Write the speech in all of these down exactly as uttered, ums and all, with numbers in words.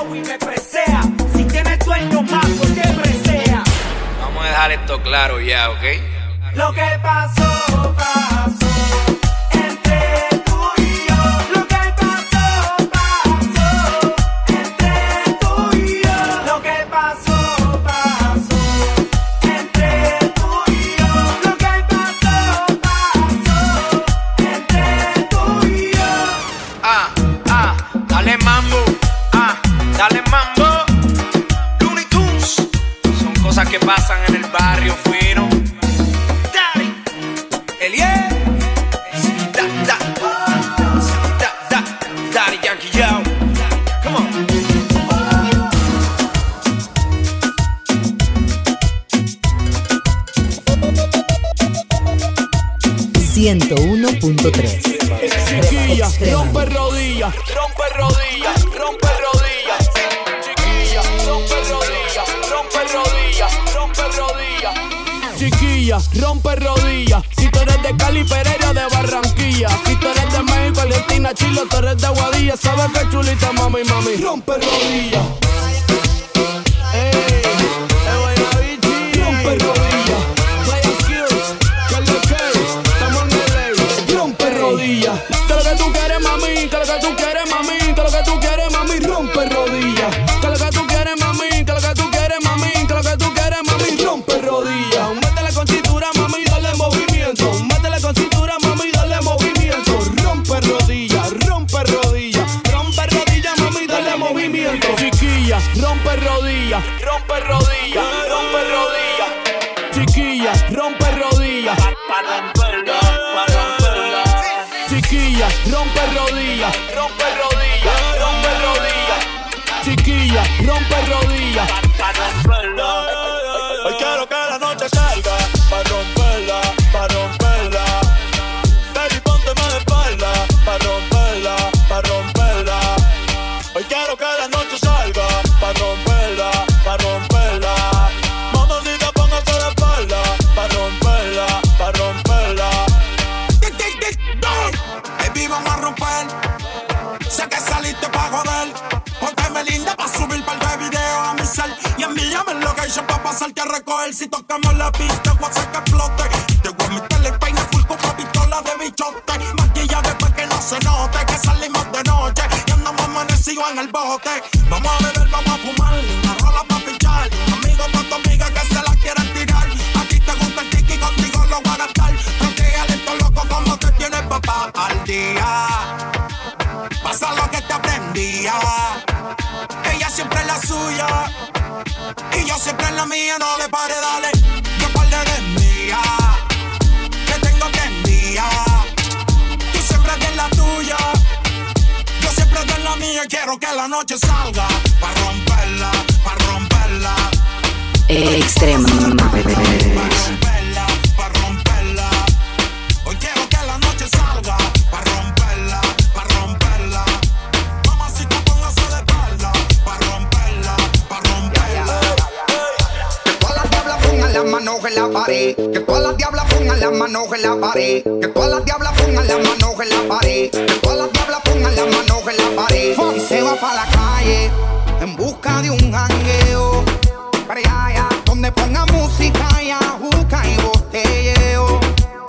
flow y me presea. Si tienes dueño más, ¿por qué presea? Vamos a dejar esto claro ya, ¿ok? Lo que pasó, pasó. Entre tú y yo. Lo que pasó, pasó. Entre tú y yo. Lo que pasó, pasó. Entre tú y yo. Lo que pasó, pasó. Entre tú y yo. Ah, ah, dale mambo. Ah, dale mambo. Looney Tunes. Son cosas que pasan en el barrio fino. El yeah. Da, da. Da, da. Daddy Yankee, yo. Come on. ciento uno punto tres. Chiquilla, rompe rodillas, rompe rodillas, rompe rodillas. Chiquilla, rompe rodillas, rompe rodillas, rompe rodillas. Chiquilla, rompe rodillas. Si tú eres de Cali, Pereira, de Barranquilla. Si tú eres de México, Argentina, Chile, tú eres de Aguadilla. Sabes que chulita, mami, mami. Rompe rodillas. Ey, eh, Guaynabichi. Rompe rodillas. Play skills, Carlos K. Estamos en L A. Rompe rodillas. Que lo que tú quieres, mami. Que lo que tú quieres, mami. Que lo que tú quieres, mami. Rompe rodillas. Que lo que tú quieres, mami. Que lo que tú quieres, mami. Que lo que tú quieres, mami. Rompe rodillas. Métele con cintura, mami, dale movimiento. Métele con cintura, mami, dale movimiento. Rompe rodillas, rompe rodillas. Rompe rodillas, mami, dale movimiento. Chiquilla, rompe rodillas, rompe rodillas, rompe rodillas. Chiquilla, rompe rodillas. Pa' romperla, pa' romperla. Chiquilla, rompe rodillas, rompe rodillas, rompe rodillas. Chiquilla, rompe rodillas. Pa' romperla. Hoy quiero que la noche salga, pa' romperla, pa' romperla. Baby, pónteme de espalda, pa' romperla, pa' romperla. Hoy quiero que la noche salga, pa' romperla, pa' romperla. Mamacita, póngase de espalda, pa' romperla, pa' romperla. Baby, vamos a romper. Sé que saliste pa' joder. Pónteme linda pa' subir par de videos a mi cel. Y envíame el location pa' pasarte a recoger. Si tocamos la pista, voy a hacer que explote. Te voy a meterle el peine full con una pistola de bichote. Maquillaje pa' que no se note que salimos de noche y andamos amanecidos en el bote. Vamos a beber, vamos a fumar, una rola pa' pinchar. Amigo pa' tu amiga que se la quieran tirar. A ti te gusta el tiki, contigo lo voy a gastar. Tranquila, esto loco como te tienes papá al día. Pasa lo que te aprendía. Ella siempre es la suya y yo siempre es la mía. No le pare, dale, que par eres mía. Que tengo que enviar. Tú siempre eres la tuya, yo siempre eres la mía. Quiero que la noche salga pa' romperla, pa' romperla. Extrema. Pa' romperla, pa' romperla. Hoy quiero que la noche salga pa' romperla, pa' romperla. Mamacita, póngase de espalda pa' romperla, pa' romperla. Que todas las diablas pongan las manos en la pared. Que todas las diablas pongan las manos en la pared. Que todas las diablas pongan las manos en la pared. Que todas las diablas pongan las manos en la pared. Y se va pa' la calle en busca de un jangueo. Para allá, allá, donde ponga música y ajuca y botelleo.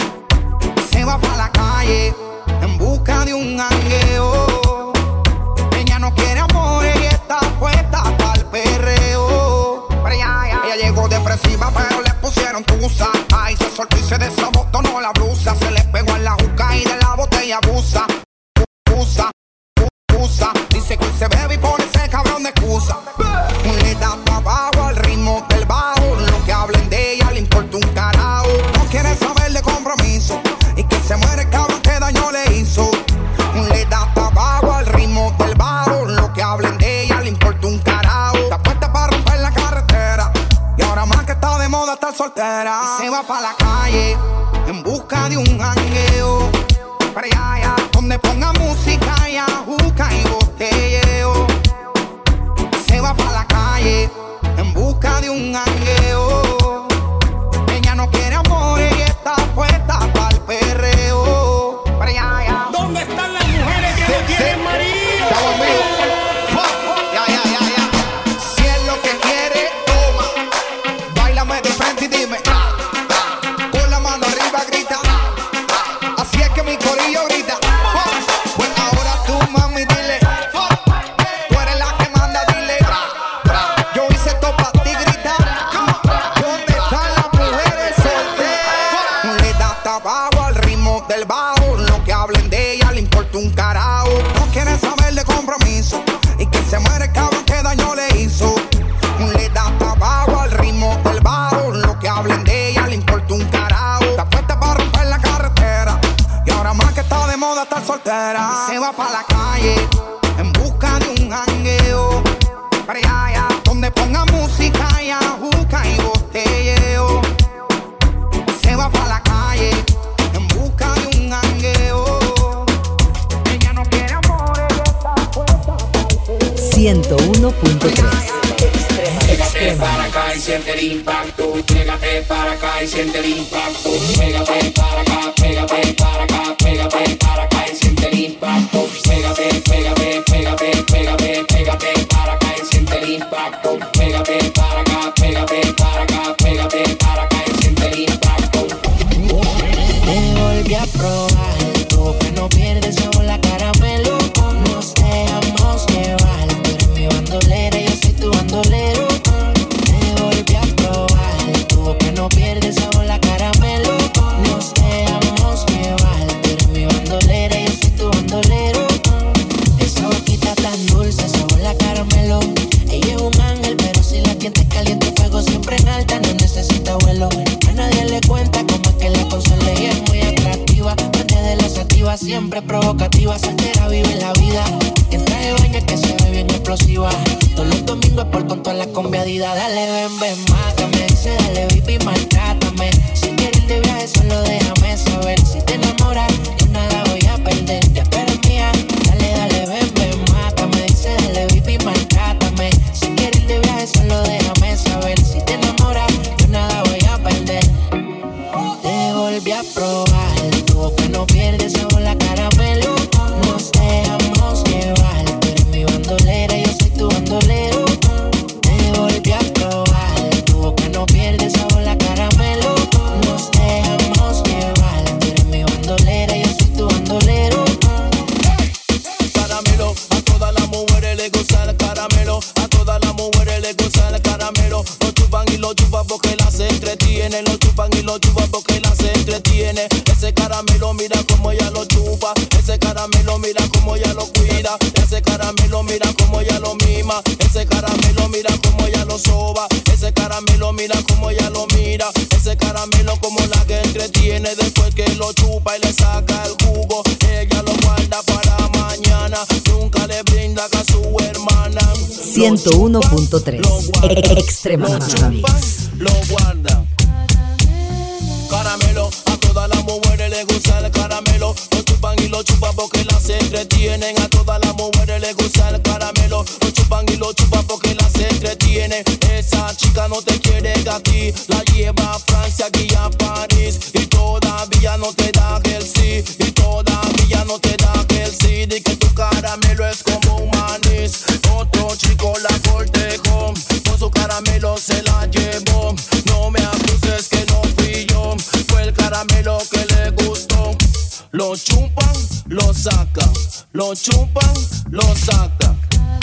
Y se va pa' la calle en busca de un jangueo. Ella no quiere amor y está puesta pa'l perreo. Para allá, allá. Ella llegó depresiva pero le pusieron tusa. Ay, se soltó y se desabotonó la blusa. Se le pegó en la juca y de la botella abusa. Usa, usa. Dice que se bebe y pone ese cabrón de excusa. Le da pa' abajo al ritmo del bajo. Lo que hablen de ella le importa un carajo. No quiere saber de compromiso y que se muere el cabrón que daño le hizo. Le da pa' abajo al ritmo del bajo. Lo que hablen de ella le importa un carajo. Está puesta para romper la carretera y ahora más que está de moda estar soltera. Y se va pa' la calle en busca de un jangueo. Para allá, allá, donde ponga música y ajuca y botelleo. Se va pa' la calle en busca de un jangueo. Ella no quiere amor y está puesta pa'l perreo. Para allá, allá. ¿Dónde están las mujeres que no tienen marido? Ya, ya, ya, ya. va pa' la calle en busca de un jangueo. Para allá, allá, donde ponga música y ajuca y botelleo. Se va pa' la calle en busca de un jangueo. Ella no quiere amor, ella está puesta. ciento uno punto tres. Pégate para acá y siente el impacto. Pégate para acá y siente el impacto. Pégate para acá, pégate para acá, pégate para acá y siente el impacto. Pégate, pégate, pégate, pégate, pégate para acá y siente el impacto. Pégate para acá, pégate para acá, pégate para acá y siente el impacto. Te volví a probar, tú que no pierdes sabor la caramelo. Nos dejamos llevar, tú eres mi bandolera, yo soy tu bandolero. No pierdes sabor la caramelo. Nos dejamos llevar. Tú eres mi bandolera, yo soy tu bandolero. Esa boquita tan dulce, sabor la caramelo. Ella es un ángel, pero si la sientes caliente, fuego siempre en alta, no necesita vuelo. A nadie le cuenta cómo es que la consola ella es muy atractiva. Antes de la sativa, siempre provocativa. Soltera vive la vida. En traje de baño que se ve bien explosiva. Todos los domingos por con todas las conviadidas. Dale, ven, ven, mátame. Dice, dale, baby, maltrátame. Si quieres ir de viaje, solo déjame saber. Si te enamoras, yo nada voy a perder. Te espero mía. Dale, dale, ven, ven, mátame. Dice, dale, baby, maltrátame. Si quieres ir de viaje, solo déjame saber. Si te enamoras, yo nada voy a perder. Te volví a probar. Tu boca no pierde sabor la caramelo. Nos dejamos llevar. Tú eres mi bandolera, yo soy tu bandolero. Te volví a probar. Tu boca no pierde sabor la caramelo. Nos dejamos llevar. Tú eres mi bandolera, yo soy tu bandolero. Caramelo, a todas las mujeres les gusta el caramelo. A todas las mujeres les gusta el caramelo. Lo chupan y lo chupan porque las entretiene. Lo chupan y lo chupan porque las entretiene. Ese caramelo mira como ella lo chupa. Ese caramelo mira como ella lo cuida. Ese caramelo mira como ella lo mima. Ese caramelo mira como ella lo soba. Ese caramelo mira como ella lo mira. Ese caramelo como la que entretiene. Después que lo chupa y le saca el jugo, ella lo guarda para mañana. Nunca le brinda a su hermana. ciento uno punto tres. Extrema Mix. Lo guarda. Caramelo, a todas las mujeres les gusta el caramelo. Lo chupan y lo chupan porque las entretienen. A todas las mujeres les gusta el caramelo. Lo chupan y lo chupan porque las entretienen. Esa chica no te quiere a ti. La lleva a Francia, aquí a París. Y todavía no te da el sí. Y todavía no te da el sí. De que tu caramelo es como un manís. Otro chico la cortejó. Con su caramelo se la llevó. No me acuses que no fui yo. Fue el caramelo que le gustó. Lo chupan, lo sacan. Lo chupan, lo sacan.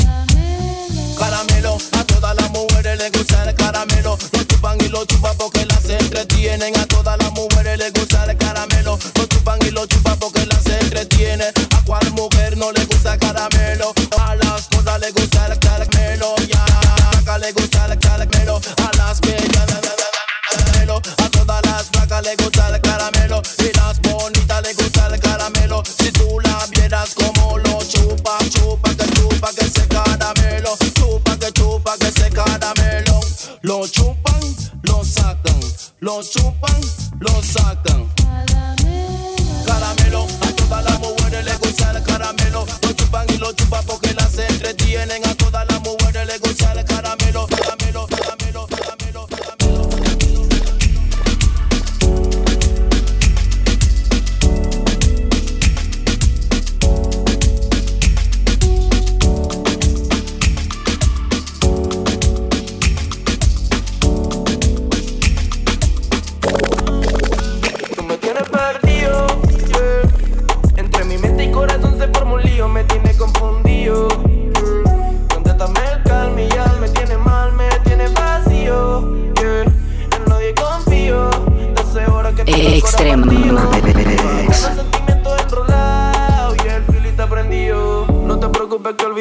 Caramelo, a todas las mujeres les gusta el caramelo. Lo chupan y lo chupan porque las entretienen. A todas las mujeres les gusta el caramelo. Lo chupan y lo chupan porque las entretienen. A cuál mujer no le gusta el caramelo. A las gordas les gusta el caramelo. Y a acá le gusta el caramelo. A las bellas caramelo. A todas las flacas les gusta el caramelo. Y las bonitas les gusta el caramelo. Si tú la vieras como lo chupa, chupa, que chupa, que ese caramelo. Chupa, que chupa, que ese caramelo. Lo chupan, lo sacan. Lo chupan, lo sacan. Caramelo, a todas las mujeres les gusta el caramelo. Lo chupan y lo chupan porque las entretienen. A todas las mujeres les gusta el caramelo. Caramelo, caramelo, caramelo, caramelo.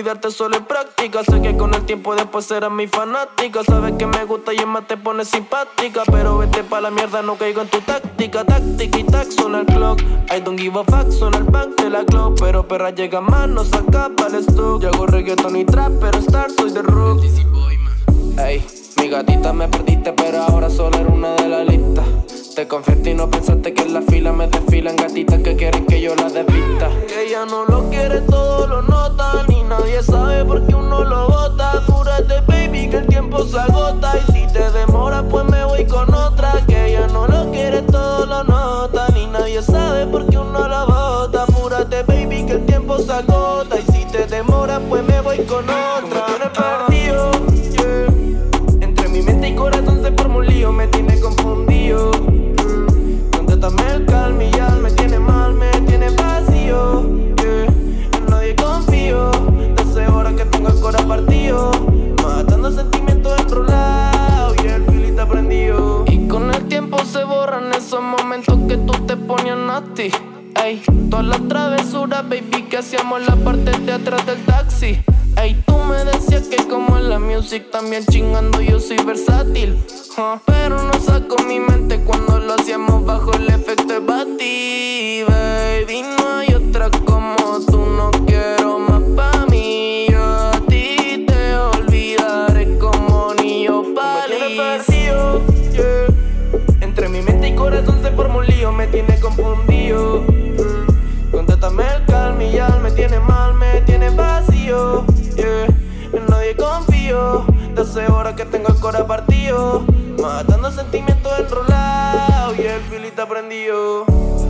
olvidarte solo en práctica. Sé que con el tiempo después serás mi fanática. Sabes que me gusta y es más te pones simpática. Pero vete pa' la mierda, no caigo en tu táctica. Táctica y tac, suena el clock. I don't give a fuck, suena el back de la clock. Pero perra llega más, no saca para el stock. Yo hago reggaeton y trap, pero star soy de rock. Ey, mi gatita me perdiste, pero ahora solo era una de la lista. Te confiaste y no pensaste que en la fila me desfilan gatitas que quieren que yo las desvista. Que ella no lo quiere, todo lo nota. Ni nadie sabe por qué uno lo bota. Apúrate, baby, que el tiempo se agota. Y si te demora, pues me voy con otra. Que ella no lo quiere, todo lo nota. Ni nadie sabe por qué uno lo bota. Apúrate, baby, que el tiempo se agota. Y si te demora, pues me voy con otra. Me perdido, yeah. Entre mi mente y corazón se forma un lío. Me tiene confundido. Contéstame el calma y ya me tiene mal, me tiene vacío, yeah. En nadie confío, desde horas que tengo el corazón partido. Matando sentimientos enrolados y el filita prendido. Y con el tiempo se borran esos momentos que tú te ponías nasty. Ey, todas las travesuras, baby, que hacíamos en la parte de atrás del taxi. Ey, tú me decías que como en la music también chingando yo soy versátil, huh? Pero no saco mi mente cuando lo hacíamos bajo el efecto de Bati. Baby, no hay otra como tú, no quiero más pa' mí. Yo a ti te olvidaré como niño pálido. Me tiene perdido, yeah. Entre mi mente y corazón se forma un lío, me tiene confundido. mm. Contéstame el calma y ya me tiene mal, me tiene vacío, yeah. En nadie confío, desde horas que tengo el corazón partido. Matando sentimientos enrolados y el filita prendido.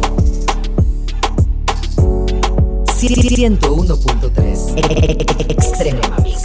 ciento uno punto tres Extrema Mix.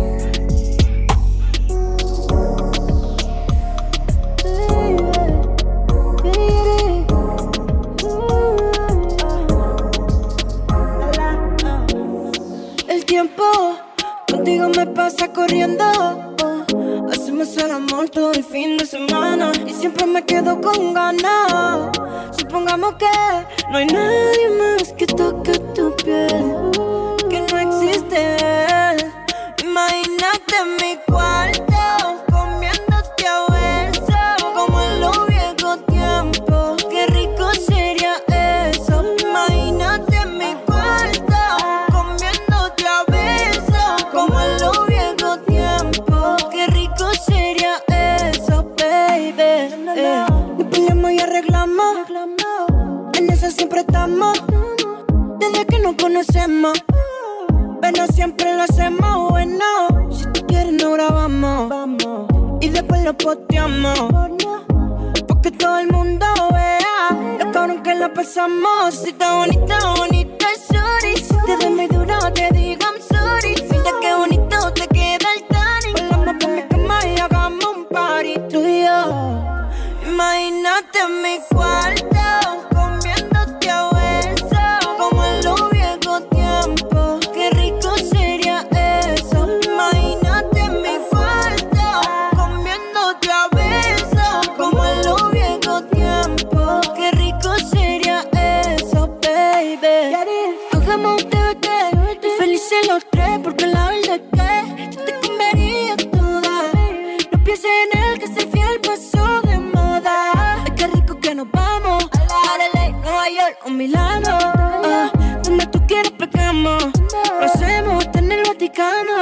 El tiempo contigo me pasa corriendo. Hacemos el amor todo el fin de semana y siempre me quedo con ganas. Supongamos que no hay nadie más que toque tu piel, que no existe él. Imagínate en mi cuarto comiéndote a besos como en los viejos tiempos. Qué rico sería eso. Imagínate en mi cuarto comiéndote a besos como en los viejos tiempos. Qué rico sería eso, baby. Eh, nos peleamos y arreglamos, en eso siempre estamos. Desde que nos conocemos, pero siempre lo hacemos bueno. Si tú quieres nos grabamos y después lo posteamos, porque todo el mundo vea lo cabrón que la pasamos. Si está bonita, bonita, sorry. Si te doy muy duro, te digo I'm sorry. Mira qué bonito te queda el tanning. Volvamos pa' mi cama y hagamos un party tú y yo. Imagínate en mi cuarto comiéndote a besos como en los viejos tiempos. Qué rico sería eso. Imagínate en mi cuarto comiéndote a besos como en los viejos tiempos. Qué rico sería eso, baby. Hagamos un T V T, felices los tres, porque la verdad es que yo te comería toda. No pienses en él, que ser fiel pasó de moda. Ay, qué rico que nos vamos a L A, Nueva York o Milano. Ah, donde tú quieras pegamos, lo hacemos hasta en el Vaticano.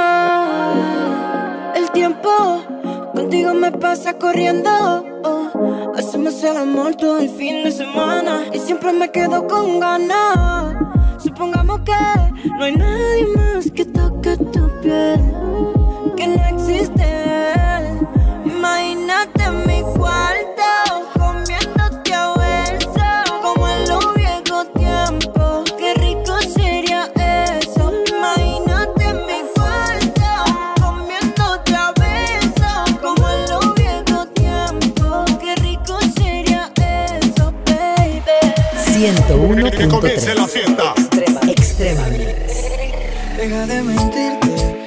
El tiempo contigo me pasa corriendo. Oh, hacemos el amor todo el fin de semana y siempre me quedo con ganas. Supongamos que no hay nadie más que toque tu piel, que no existe él. Imagínate en mi cuarto comiéndote a besos como en los viejos tiempos. Qué rico sería eso. Imagínate en mi cuarto comiéndote a besos como en los viejos tiempos. Qué rico sería eso, baby. ciento uno Que punto comience la tres fiesta. Extrema, Extrema Mix. Deja de mentirte.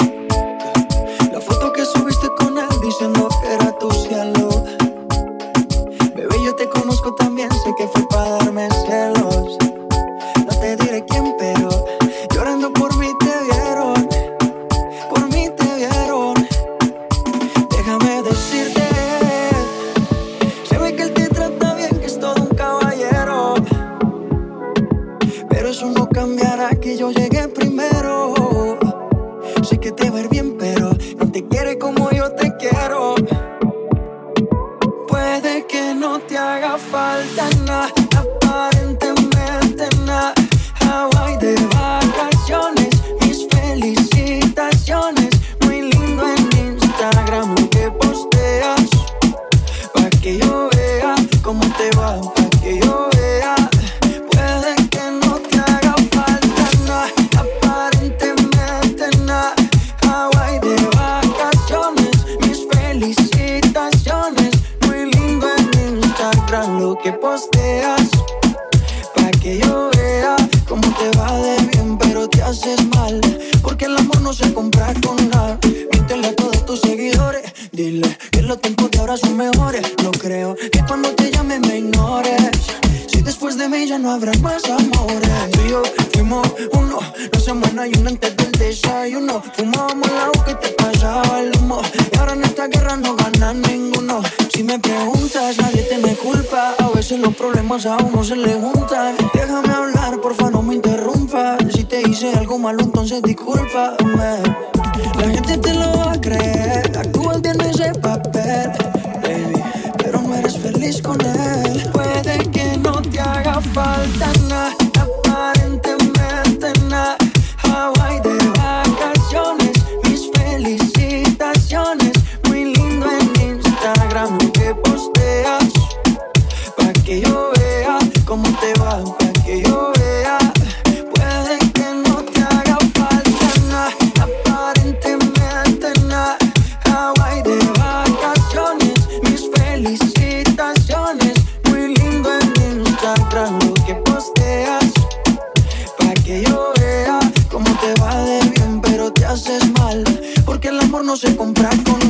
La foto que subiste con él diciendo que era tu cielo. Bebé, yo te conozco también, sé que fue para darme celos. No te diré quién, pero llorando por mí te vieron. quiere como yo te quiero. Puede que no te haga falta nada, aparentemente nada. Hawaii de vacaciones, mis felicitaciones. Muy lindo en Instagram lo que posteas, pa' que yo vea cómo te va, pa' que yo vea. Puede que no te haga falta nada, aparentemente nada. Hawaii de vacaciones, mis felicitaciones. Muy lindo en Instagram lo que posteas, pa' que yo vea cómo te va de bien, pero te haces mal, porque el amor no se compra con nada. Míntele a todos tus seguidores, dile que los tiempos de ahora son mejores. No creo que cuando te llame me ignores, si después de mí ya no habrá más amores. Tú y yo fuimos uno, no semana y una antes del desayuno. Fumábamos el agua que te pasaba el humo, y ahora en esta guerra no gana ninguno. Si me preguntas, nadie te me culpa, a veces los problemas a uno se le juntan. Déjame hablar, porfa, no me interrumpas. Si te hice algo malo, entonces discúlpame. La gente te lo va a creer, actúas bien ese papel, baby, pero no eres feliz con él. Puede que no te haga falta nada, aparentemente nada. Hawaii de vacaciones, mis felicitaciones. Muy lindo en Instagram lo que posteas, pa' que yo vea cómo te va, pa' que yo vea. Puede que no te haga falta nada, aparentemente nada. Hawaii de vacaciones, mis felicitaciones. Muy lindo en Instagram lo que posteas, pa' que yo vea cómo te va de bien, pero te haces mal, porque el amor no se compra con